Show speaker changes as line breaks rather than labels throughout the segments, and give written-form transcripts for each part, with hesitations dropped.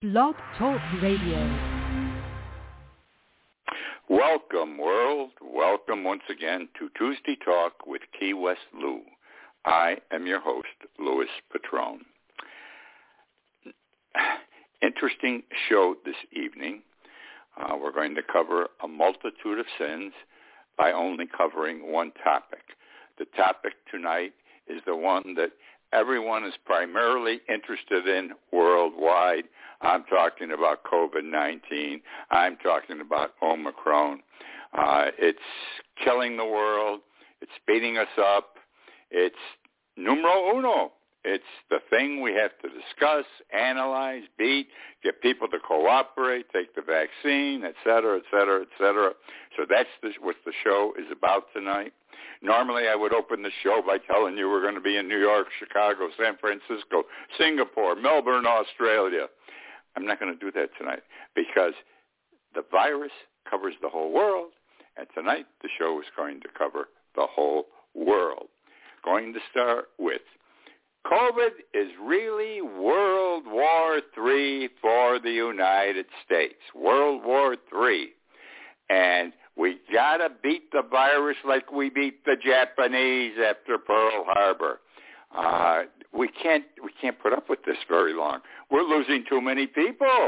Blog Talk Radio.
Welcome, world. Welcome once again to Tuesday Talk with Key West Lou. I am your host, Louis Patrone. Interesting show this evening. We're going to cover a multitude of sins by only covering one topic. The topic tonight is the one that everyone is primarily interested in worldwide. I'm talking about COVID-19. I'm talking about Omicron. It's killing the world. It's speeding us up. It's numero uno. It's the thing we have to discuss, analyze, beat, get people to cooperate, take the vaccine, et cetera, et cetera, et cetera. So that's what the show is about tonight. Normally I would open the show by telling you we're going to be in New York, Chicago, San Francisco, Singapore, Melbourne, Australia. I'm not going to do that tonight because the virus covers the whole world, and tonight the show is going to cover the whole world. Going to start with COVID is really World War III for the United States. World War III. And we got to beat the virus like we beat the Japanese after Pearl Harbor. We can't put up with this very long. We're losing too many people.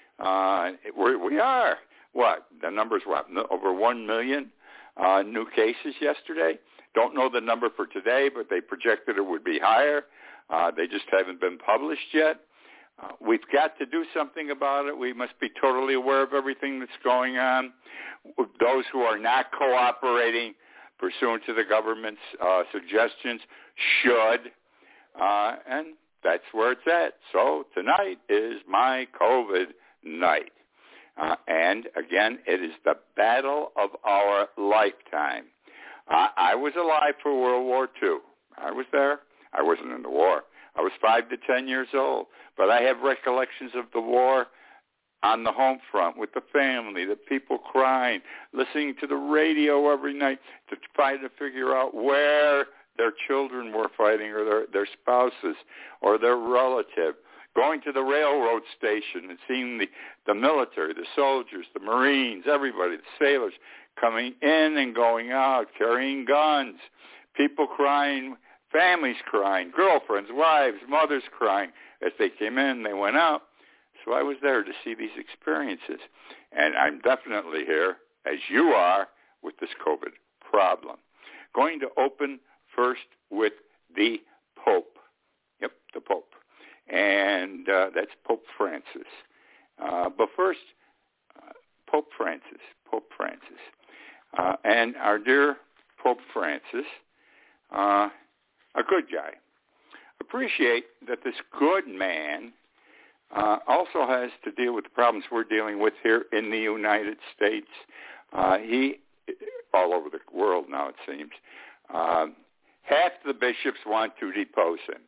We are. What? The number's what? Over 1 million new cases yesterday. Don't know the number for today, but they projected it would be higher. They just haven't been published yet. We've got to do something about it. We must be totally aware of everything that's going on. Those who are not cooperating pursuant to the government's suggestions should, and that's where it's at. So tonight is my COVID night. And again, it is the battle of our lifetime. I was alive for World War II. I was there. I wasn't in the war. I was 5 to 10 years old. But I have recollections of the war on the home front with the family, the people crying, listening to the radio every night to try to figure out where their children were fighting or their spouses or their relative. Going to the railroad station and seeing the military, the soldiers, the Marines, everybody, the sailors coming in and going out, carrying guns, people crying, families crying, girlfriends, wives, mothers crying. As they came in, they went out. So I was there to see these experiences. And I'm definitely here, as you are, with this COVID problem. Going to open first with the Pope. Yep, the Pope. And that's Pope Francis. But first, Pope Francis. And our dear Pope Francis, a good guy. Appreciate that this good man also has to deal with the problems we're dealing with here in the United States. He, all over the world now it seems, half the bishops want to depose him.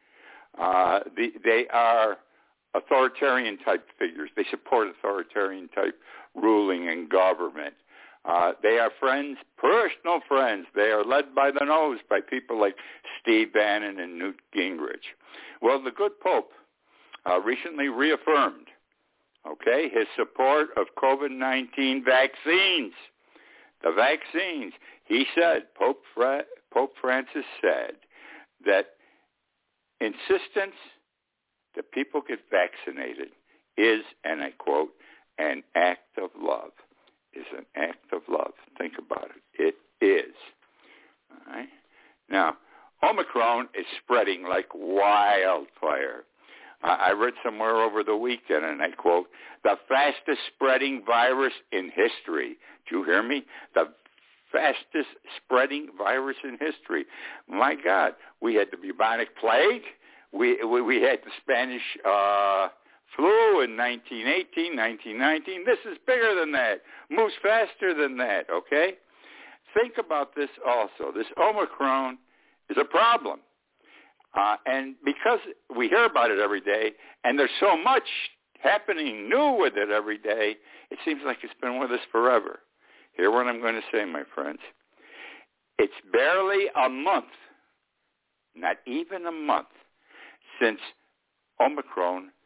They are authoritarian type figures. They support authoritarian type ruling and government. They are friends, personal friends. They are led by the nose by people like Steve Bannon and Newt Gingrich. Well, the good Pope recently reaffirmed, his support of COVID-19 vaccines. The vaccines. He said, Pope Francis said that insistence that people get vaccinated is, and I quote, an act of love. Is an act of love. Think about it. It is. All right? Now, Omicron is spreading like wildfire. I read somewhere over the weekend, and I quote, the fastest spreading virus in history. Do you hear me? The fastest spreading virus in history. My God, we had the bubonic plague. We had the Spanish flu in 1918, 1919. This is bigger than that. Moves faster than that, okay? Think about this also. This Omicron is a problem. And because we hear about it every day, and there's so much happening new with it every day, it seems like it's been with us forever. Hear what I'm going to say, my friends. It's barely a month, not even a month, since Omicron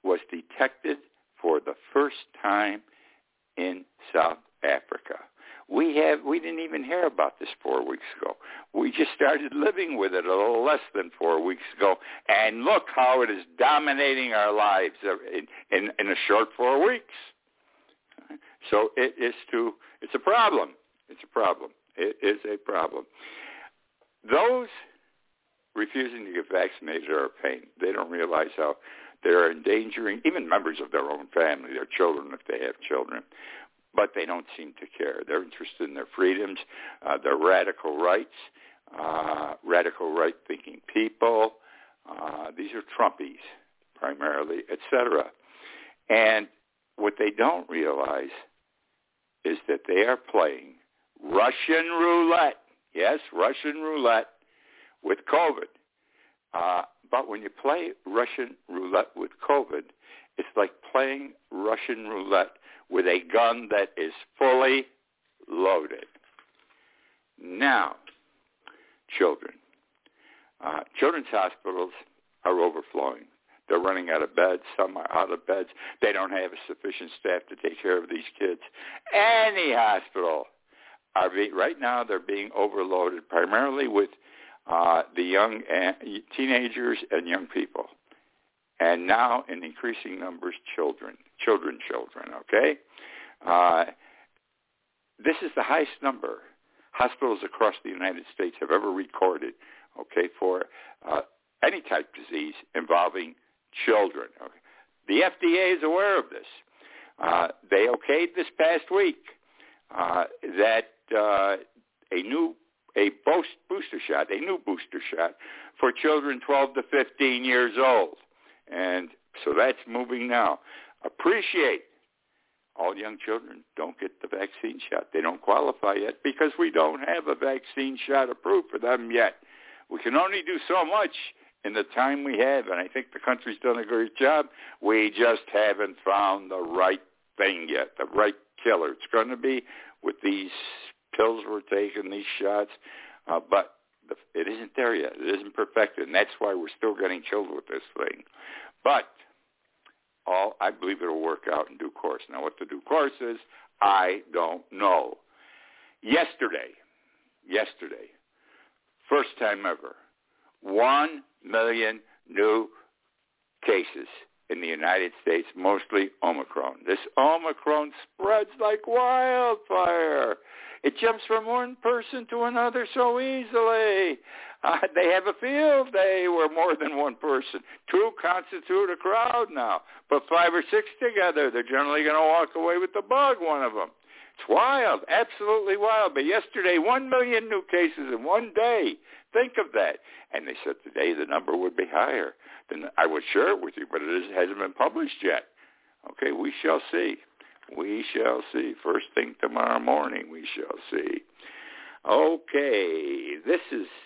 was detected for the first time in South Africa. We didn't even hear about this 4 weeks ago. We just started living with it a little less than 4 weeks ago, and look how it is dominating our lives in a short 4 weeks. So it's a problem. It's a problem. It is a problem. Those refusing to get vaccinated are a pain. They don't realize how they're endangering even members of their own family, their children if they have children. But they don't seem to care. They're interested in their freedoms, their radical rights, radical right-thinking people. These are Trumpies primarily, etc. And what they don't realize is that they are playing Russian roulette. Yes, Russian roulette with COVID. But when you play Russian roulette with COVID, it's like playing Russian roulette with a gun that is fully loaded. Now, children. Children's hospitals are overflowing. They're running out of beds. Some are out of beds. They don't have sufficient staff to take care of these kids. Any hospital right now they're being overloaded, primarily with the young teenagers and young people. And now, in increasing numbers, children, okay? This is the highest number hospitals across the United States have ever recorded, okay, for any type of disease involving children. Okay? The FDA is aware of this. They okayed this past week that a new booster shot for children 12 to 15 years old. And so that's moving now. Appreciate all young children don't get the vaccine shot. They don't qualify yet because we don't have a vaccine shot approved for them yet. We can only do so much in the time we have, and I think the country's done a great job. We just haven't found the right thing yet, the right killer. It's going to be with these pills we're taking, these shots, but it isn't there yet. It isn't perfected, and that's why we're still getting killed with this thing. But I believe it'll work out in due course. Now, what the due course is, I don't know. Yesterday, first time ever, 1 million new cases in the United States, mostly Omicron. This Omicron spreads like wildfire. It jumps from one person to another so easily. They have a field day where more than one person. 2 constitute a crowd now. Put 5 or 6 together, they're generally going to walk away with the bug, one of them. It's wild, absolutely wild. But yesterday, 1 million new cases in one day. Think of that. And they said today the number would be higher. Then I would share it with you, but it hasn't been published yet. Okay, we shall see. We shall see. First thing tomorrow morning, we shall see. Okay, this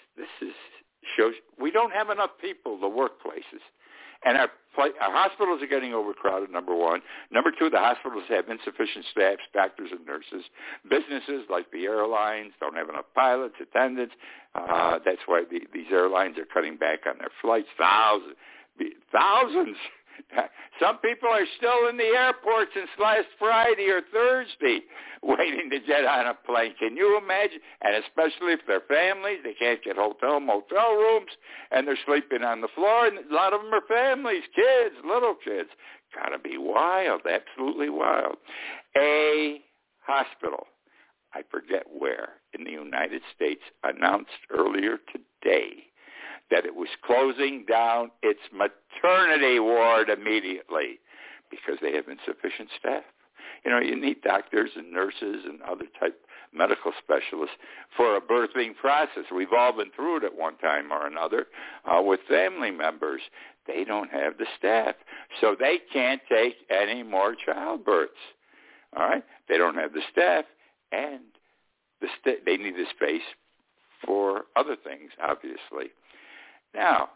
shows we don't have enough people in the workplaces. And our hospitals are getting overcrowded, number one. Number two, the hospitals have insufficient staff, doctors and nurses. Businesses like the airlines don't have enough pilots, attendants. That's why these airlines are cutting back on their flights. Thousands. Some people are still in the airport since last Friday or Thursday waiting to get on a plane. Can you imagine? And especially if they're families, they can't get motel rooms, and they're sleeping on the floor. And a lot of them are families, kids, little kids. Got to be wild, absolutely wild. A hospital, I forget where, in the United States announced earlier today that it was closing down its maternity ward immediately because they have insufficient staff. You know, you need doctors and nurses and other type medical specialists for a birthing process. We've all been through it at one time or another with family members. They don't have the staff, so they can't take any more childbirths. All right? They don't have the staff, and they need the space for other things, obviously. Now,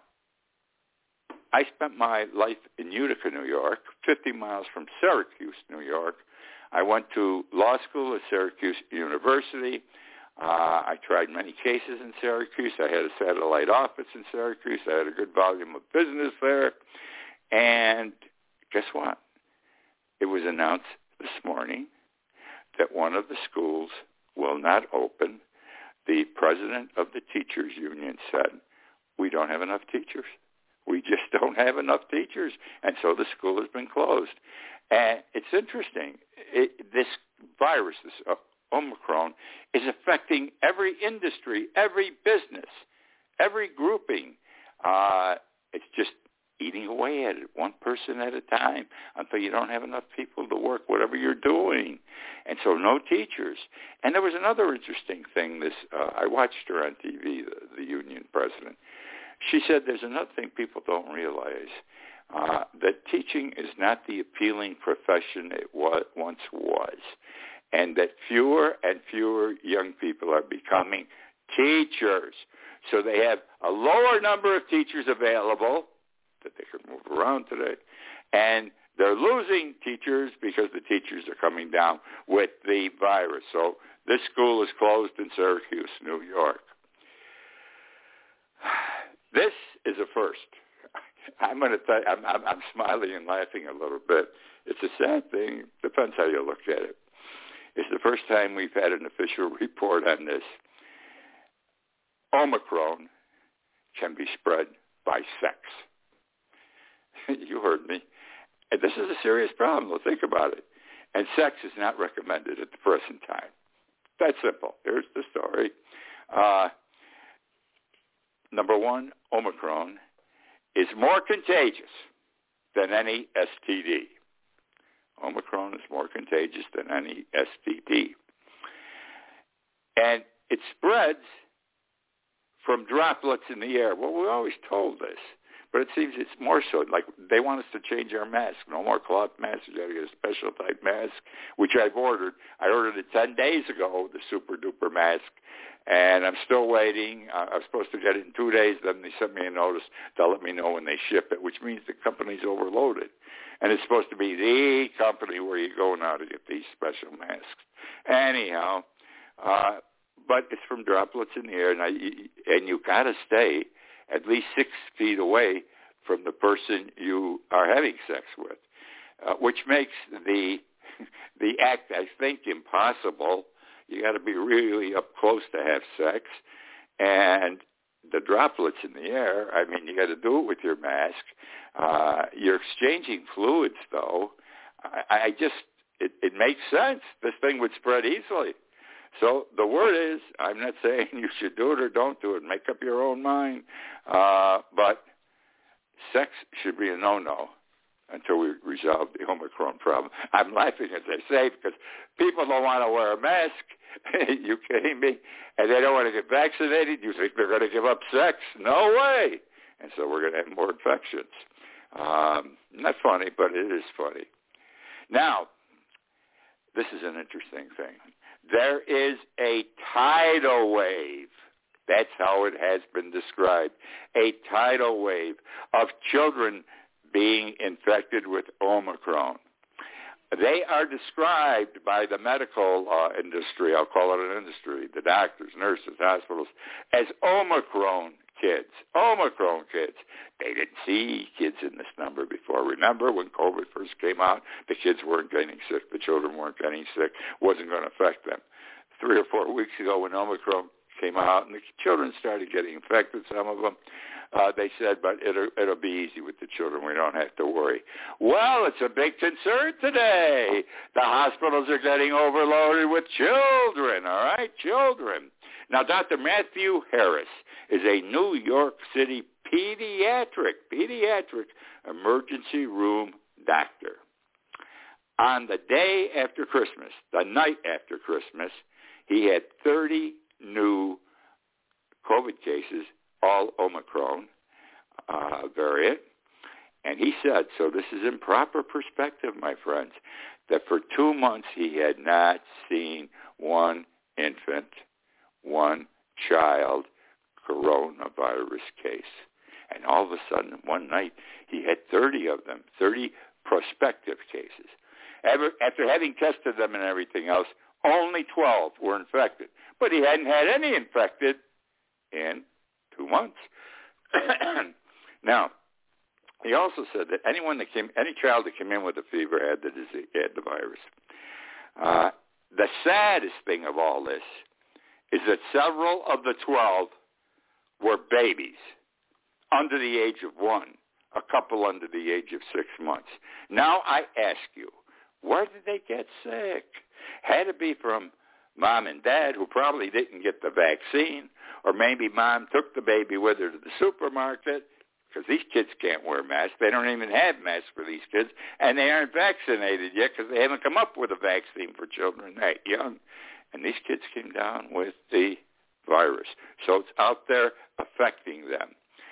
I spent my life in Utica, New York, 50 miles from Syracuse, New York. I went to law school at Syracuse University. I tried many cases in Syracuse. I had a satellite office in Syracuse. I had a good volume of business there. And guess what? It was announced this morning that one of the schools will not open. The president of the teachers union said, we don't have enough teachers. We just don't have enough teachers. And so the school has been closed. And it's interesting. This virus, this Omicron, is affecting every industry, every business, every grouping. It's just eating away at it, one person at a time, until you don't have enough people to work whatever you're doing. And so no teachers. And there was another interesting thing. I watched her on TV, the union president. She said there's another thing people don't realize, that teaching is not the appealing profession it once was, and that fewer and fewer young people are becoming teachers. So they have a lower number of teachers available that they can move around today, and they're losing teachers because the teachers are coming down with the virus. So this school is closed in Syracuse, New York. This is a first. I'm going to tell you, I'm smiling and laughing a little bit. It's a sad thing. Depends how you look at it. It's the first time we've had an official report on this. Omicron can be spread by sex. You heard me. And this is a serious problem. Well, think about it. And sex is not recommended at the present time. That's simple. Here's the story. Number one, Omicron is more contagious than any STD. Omicron is more contagious than any STD. And it spreads from droplets in the air. Well, we always told this, but it seems it's more so. Like they want us to change our mask. No more cloth masks. You got to get a special type mask, which I've ordered. I ordered it 10 days ago, the super duper mask, and I'm still waiting. I was supposed to get it in 2 days. Then they sent me a notice. They'll let me know when they ship it, which means the company's overloaded. And it's supposed to be the company where you go now to get these special masks. Anyhow, but it's from droplets in the air, and you got to stay at least 6 feet away from the person you are having sex with, which makes the act, I think, impossible. You got to be really up close to have sex, and the droplets in the air, I mean, you got to do it with your mask. You're exchanging fluids, though. It makes sense. This thing would spread easily. So the word is, I'm not saying you should do it or don't do it. Make up your own mind. But sex should be a no-no until we resolve the Omicron problem. I'm laughing as I say because people don't want to wear a mask. You kidding me? And they don't want to get vaccinated. You think they're going to give up sex? No way. And so we're going to have more infections. Not funny, but it is funny. Now, this is an interesting thing. There is a tidal wave. That's how it has been described. A tidal wave of children being infected with Omicron. They are described by the medical industry, I'll call it an industry, the doctors, nurses, hospitals, as Omicron kids. Omicron kids. They didn't see kids in this number before. Remember when COVID first came out, the kids weren't getting sick, the children weren't getting sick, wasn't going to affect them. 3 or 4 weeks ago when Omicron came out and the children started getting infected, some of them, they said, but it'll be easy with the children. We don't have to worry. Well, it's a big concern today. The hospitals are getting overloaded with children, all right? Children. Now, Dr. Matthew Harris is a New York City pediatric emergency room doctor. On the day after Christmas, the night after Christmas, he had 30 new COVID cases, all Omicron variant. And he said, so this is in proper perspective, my friends, that for 2 months he had not seen one infant, one child coronavirus case. And all of a sudden, one night, he had 30 of them, 30 prospective cases. After having tested them and everything else, only 12 were infected. But he hadn't had any infected in 2 months. Now, He also said that any child that came in with a fever had the disease, had the virus. The saddest thing of all this is that several of the 12 were babies under the age of 1, a couple under the age of 6 months. Now I ask you, where did they get sick? Had to be from mom and dad, who probably didn't get the vaccine, or maybe mom took the baby with her to the supermarket, because these kids can't wear masks. They don't even have masks for these kids, and they aren't vaccinated yet because they haven't come up with a vaccine for children that young. And these kids came down with the virus. So it's out there affecting them.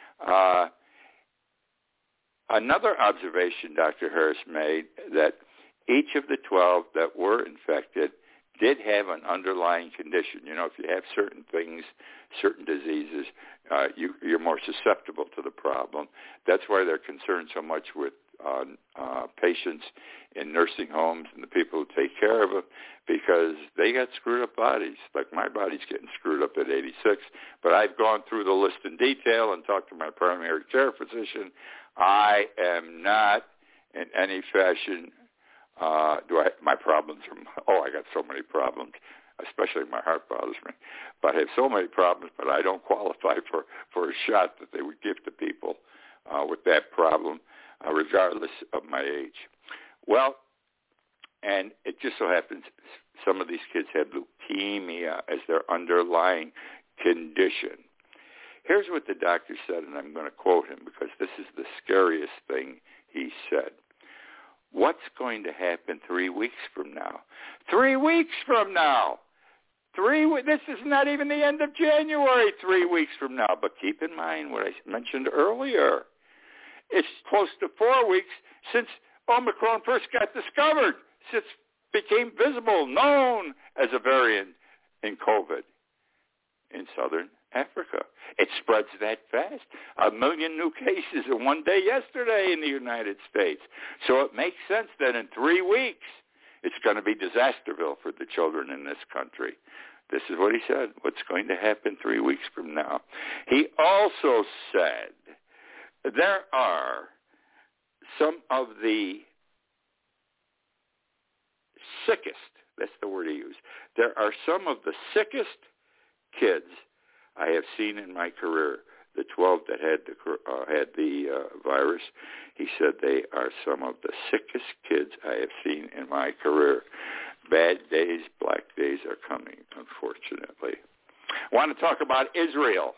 Another observation Dr. Harris made, that each of the 12 that were infected did have an underlying condition. You know, if you have certain things, certain diseases, you're more susceptible to the problem. That's why they're concerned so much with patients in nursing homes and the people who take care of them, because they got screwed up bodies. Like my body's getting screwed up at 86, but I've gone through the list in detail and talked to my primary care physician. I am not in any fashion my problems are, I got so many problems, especially my heart bothers me, but I have so many problems, but I don't qualify for a shot that they would give to people with that problem, regardless of my age. Well, and it just so happens some of these kids have leukemia as their underlying condition. Here's what the doctor said, and I'm going to quote him because this is the scariest thing he said. What's going to happen 3 weeks from now? 3 weeks from now. This is not even the end of January, 3 weeks from now. But keep in mind what I mentioned earlier. It's close to 4 weeks since Omicron first got discovered, since it became visible, known as a variant in COVID in southern Africa. It spreads that fast. 1 million new cases in one day yesterday in the United States. So it makes sense that in 3 weeks, it's going to be Disasterville for the children in this country. This is what he said, what's going to happen 3 weeks from now. He also said there are some of the sickest, that's the word he used, there are some of the sickest kids I have seen in my career, the 12 that had the virus. He said they are some of the sickest kids I have seen in my career. Bad days, black days are coming, unfortunately. I want to talk about Israel.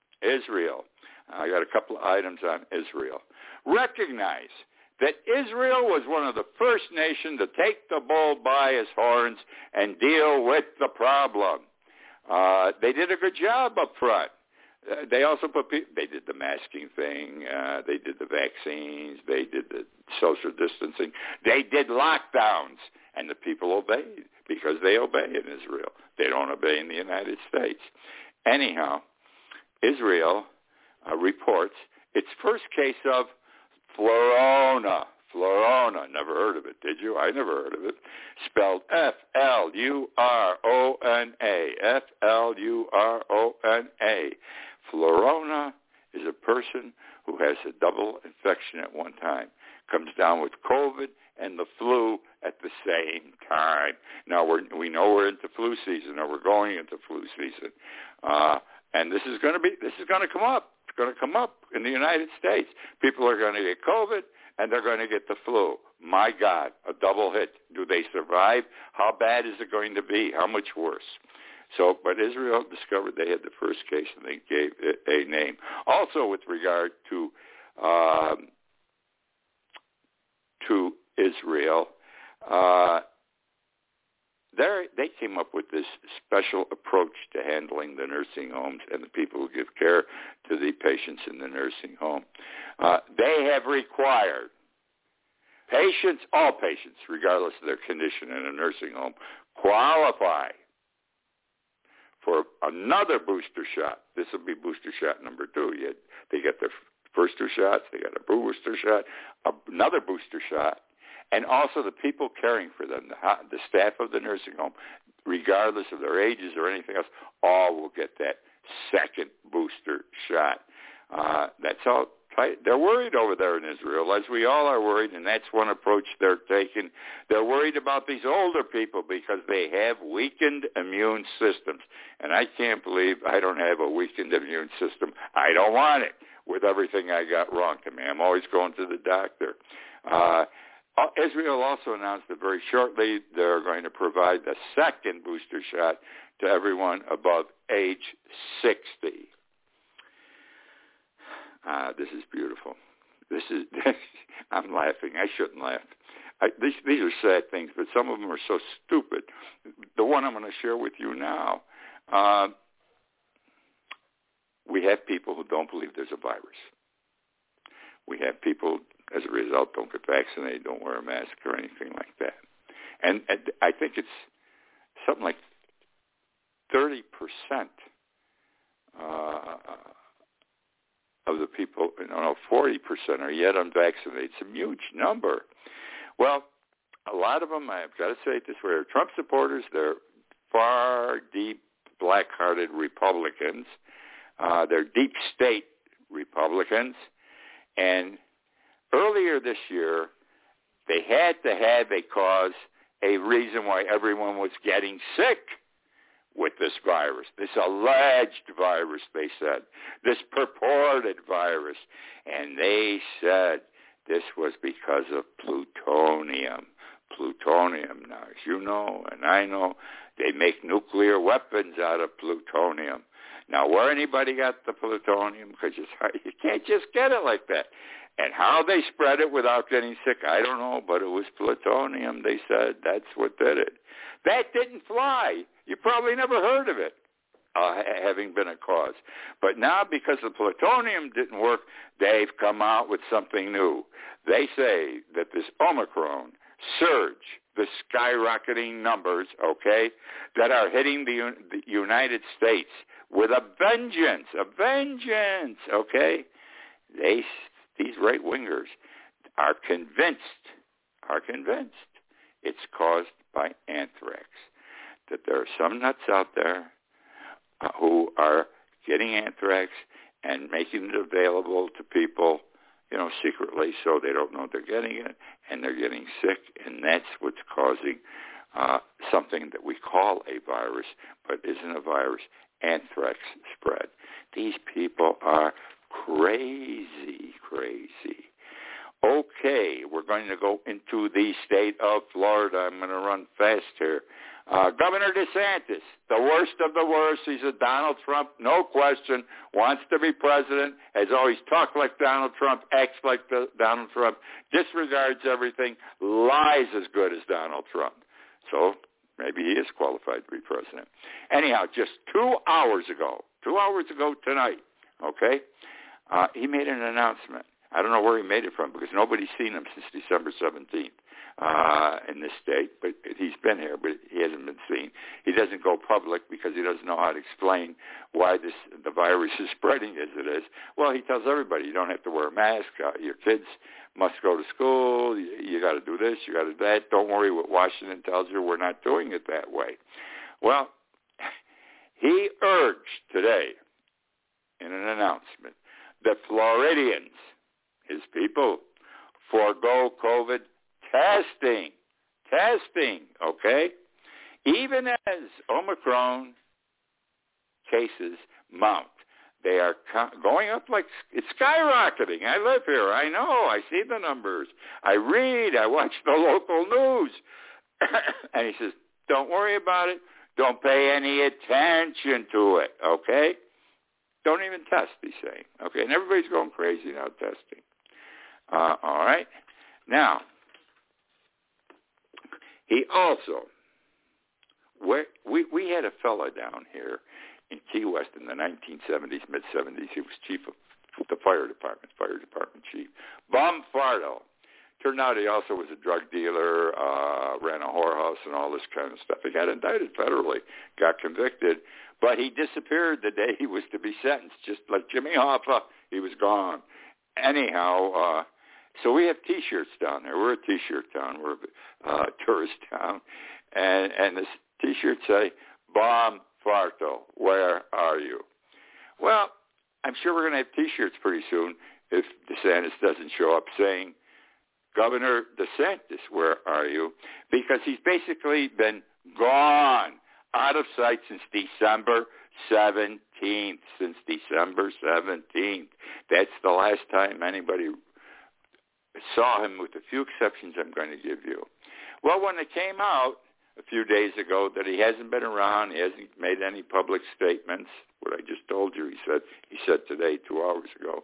I got a couple of items on Israel. Recognize that Israel was one of the first nations to take the bull by his horns and deal with the problem. They did a good job up front. They also they did the masking thing. They did the vaccines. They did the social distancing. They did lockdowns, and the people obeyed because they obey in Israel. They don't obey in the United States. Anyhow, Israel reports its first case of Florona. Florona. Never heard of it, did you? I never heard of it. Spelled F-L-U-R-O-N-A. F-L-U-R-O-N-A. Florona is a person who has a double infection at one time. Comes down with COVID and the flu at the same time. Now, we know we're into flu season, or we're going into flu season. And this is going to come up. It's going to come up in the United States. People are going to get COVID, and they're going to get the flu. My God, a double hit. Do they survive? How bad is it going to be? How much worse? So, but Israel discovered they had the first case, and they gave it a name. Also, with regard to Israel, they came up with this special approach to handling the nursing homes and the people who give care to the patients in the nursing home. They have required all patients, regardless of their condition in a nursing home, qualify for another booster shot. This will be booster shot number 2. They get their first 2 shots. They got a booster shot, another booster shot. And also the people caring for them, the staff of the nursing home, regardless of their ages or anything else, all will get that second booster shot. That's all They're worried over there in Israel, as we all are worried, and that's one approach they're taking. They're worried about these older people because they have weakened immune systems. And I can't believe I don't have a weakened immune system. I don't want it with everything I got wrong to me. I'm always going to the doctor. Israel also announced that very shortly they're going to provide the second booster shot to everyone above age 60. This is beautiful. I'm laughing. I shouldn't laugh. These are sad things, but some of them are so stupid. The one I'm going to share with you now, we have people who don't believe there's a virus. We have people, as a result, don't get vaccinated, don't wear a mask or anything like that. And I think it's something like 30% of the people, 40% are yet unvaccinated. It's a huge number. Well, a lot of them, I've got to say it this way, are Trump supporters. They're far, deep, black-hearted Republicans. They're deep state Republicans. And earlier this year, they had to have a reason why everyone was getting sick with this virus, this alleged virus, they said, this purported virus. And they said this was because of plutonium. Plutonium, now, as you know and I know, they make nuclear weapons out of plutonium. Now, where anybody got the plutonium, because you can't just get it like that. And how they spread it without getting sick, I don't know, but it was plutonium, they said. That's what did it. That didn't fly. You probably never heard of it, having been a cause. But now, because the plutonium didn't work, they've come out with something new. They say that this Omicron surge, the skyrocketing numbers, that are hitting the United States with a vengeance, these right-wingers are convinced it's caused by anthrax, that there are some nuts out there who are getting anthrax and making it available to people, secretly, so they don't know they're getting it, and they're getting sick, and that's what's causing something that we call a virus, but isn't a virus, anthrax spread. These people are crazy. Okay, we're going to go into the state of Florida. I'm going to run fast here. Governor DeSantis, the worst of the worst. He's a Donald Trump, no question, wants to be president, has always talked like Donald Trump, acts like Donald Trump, disregards everything, lies as good as Donald Trump. So maybe he is qualified to be president. Anyhow, just 2 hours ago tonight, he made an announcement. I don't know where he made it from because nobody's seen him since December 17th in this state. But he's been here, but he hasn't been seen. He doesn't go public because he doesn't know how to explain why the virus is spreading as it is. Well, he tells everybody you don't have to wear a mask. Your kids must go to school. You got to do this. You got to do that. Don't worry what Washington tells you. We're not doing it that way. Well, he urged today in an announcement that Floridians, his people, forego COVID testing, Even as Omicron cases mount, they are going up like it's skyrocketing. I live here. I know. I see the numbers. I read. I watch the local news. And he says, don't worry about it. Don't pay any attention to it, Don't even test, he's saying, And everybody's going crazy now testing. All right. Now, he also, we had a fella down here in Key West in the 1970s, mid-70s. He was chief of the fire department chief. Bum Fardo. Turned out he also was a drug dealer, ran a whorehouse and all this kind of stuff. He got indicted federally, got convicted, but he disappeared the day he was to be sentenced, just like Jimmy Hoffa. He was gone. Anyhow, so we have T-shirts down there. We're a T-shirt town. We're a tourist town. And this T-shirt say, Bum Fardo, where are you? Well, I'm sure we're going to have T-shirts pretty soon. if DeSantis doesn't show up, saying, Governor DeSantis, where are you? Because he's basically been gone, out of sight since December 17th. Since December 17th. That's the last time anybody saw him, with a few exceptions I'm going to give you. Well, when it came out a few days ago that he hasn't been around, he hasn't made any public statements, what I just told you, he said today, 2 hours ago,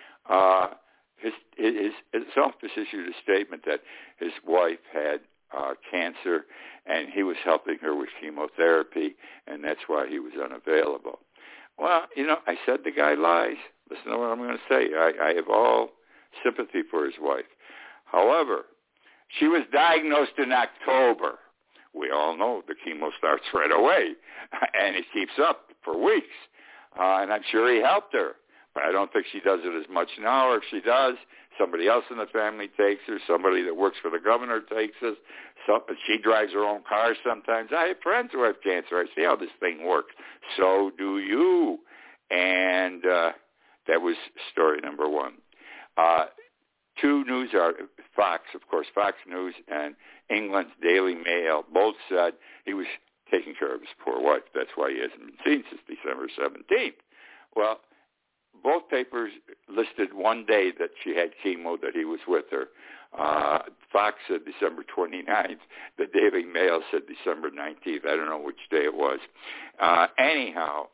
his office issued a statement that his wife had cancer, and he was helping her with chemotherapy, and that's why he was unavailable. Well, I said the guy lies. Listen to what I'm going to say. I have all sympathy for his wife. However, she was diagnosed in October. We all know the chemo starts right away, and it keeps up for weeks. And I'm sure he helped her. But I don't think she does it as much now, or if she does, somebody else in the family takes her, somebody that works for the governor takes us. She drives her own car sometimes. I have friends who have cancer. I see how this thing works. So do you. And that was story number one. Two news are Fox, of course, Fox News and England's Daily Mail both said he was taking care of his poor wife. That's why he hasn't been seen since December 17th. Well, both papers listed one day that she had chemo, that he was with her. Fox said December 29th. The Daily Mail said December 19th. I don't know which day it was. Anyhow,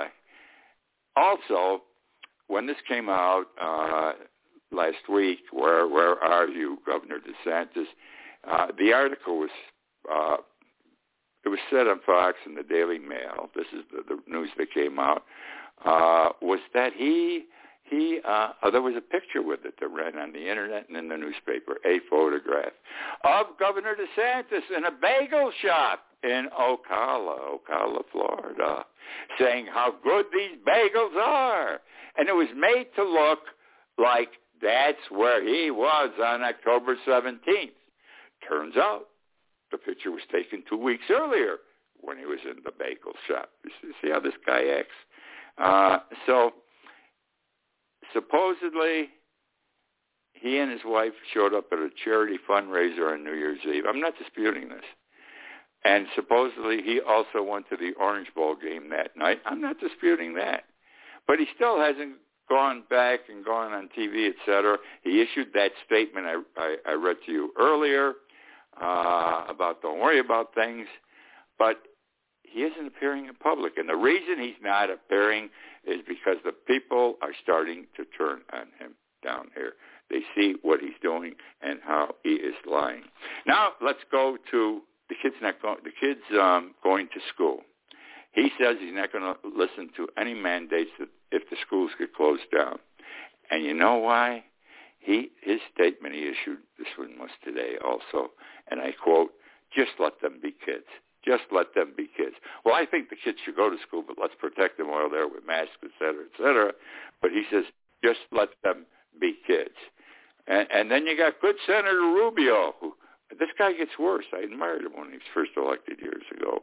also, when this came out last week, where are you, Governor DeSantis? The article was, it was said on Fox and the Daily Mail, this is the news that came out, was that there was a picture with it that ran on the internet and in the newspaper, a photograph of Governor DeSantis in a bagel shop in Ocala, Florida, saying how good these bagels are. And it was made to look like that's where he was on October 17th. Turns out the picture was taken 2 weeks earlier when he was in the bagel shop. You see how this guy acts? So supposedly he and his wife showed up at a charity fundraiser on New Year's Eve. I'm not disputing this. And supposedly he also went to the Orange Bowl game that night. I'm not disputing that. But he still hasn't gone back and gone on TV, et cetera. He issued that statement I read to you earlier about don't worry about things. But he isn't appearing in public. And the reason he's not appearing is because the people are starting to turn on him down here. They see what he's doing and how he is lying. Now let's go to the kids going to school. He says he's not going to listen to any mandates that if the schools get closed down. And you know why? His statement he issued, this one was today also, and I quote, just let them be kids. Just let them be kids. Well, I think the kids should go to school, but let's protect them while they're with masks, et cetera, et cetera. But he says, just let them be kids. And then you got good Senator Rubio, who, this guy gets worse. I admired him when he was first elected years ago.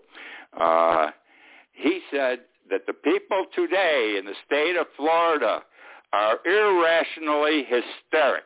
He said that the people today in the state of Florida are irrationally hysteric,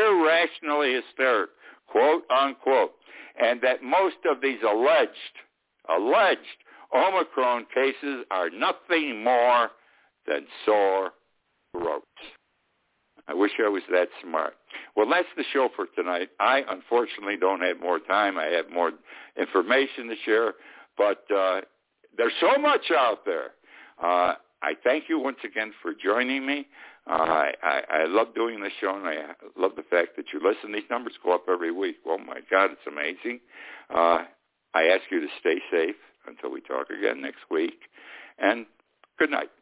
quote, unquote, and that most of these alleged Omicron cases are nothing more than sore throats. I wish I was that smart. Well, that's the show for tonight. I, unfortunately, don't have more time. I have more information to share, but there's so much out there. I thank you once again for joining me. I love doing this show, and I love the fact that you listen. These numbers go up every week. Oh, my God, it's amazing. I ask you to stay safe until we talk again next week, and good night.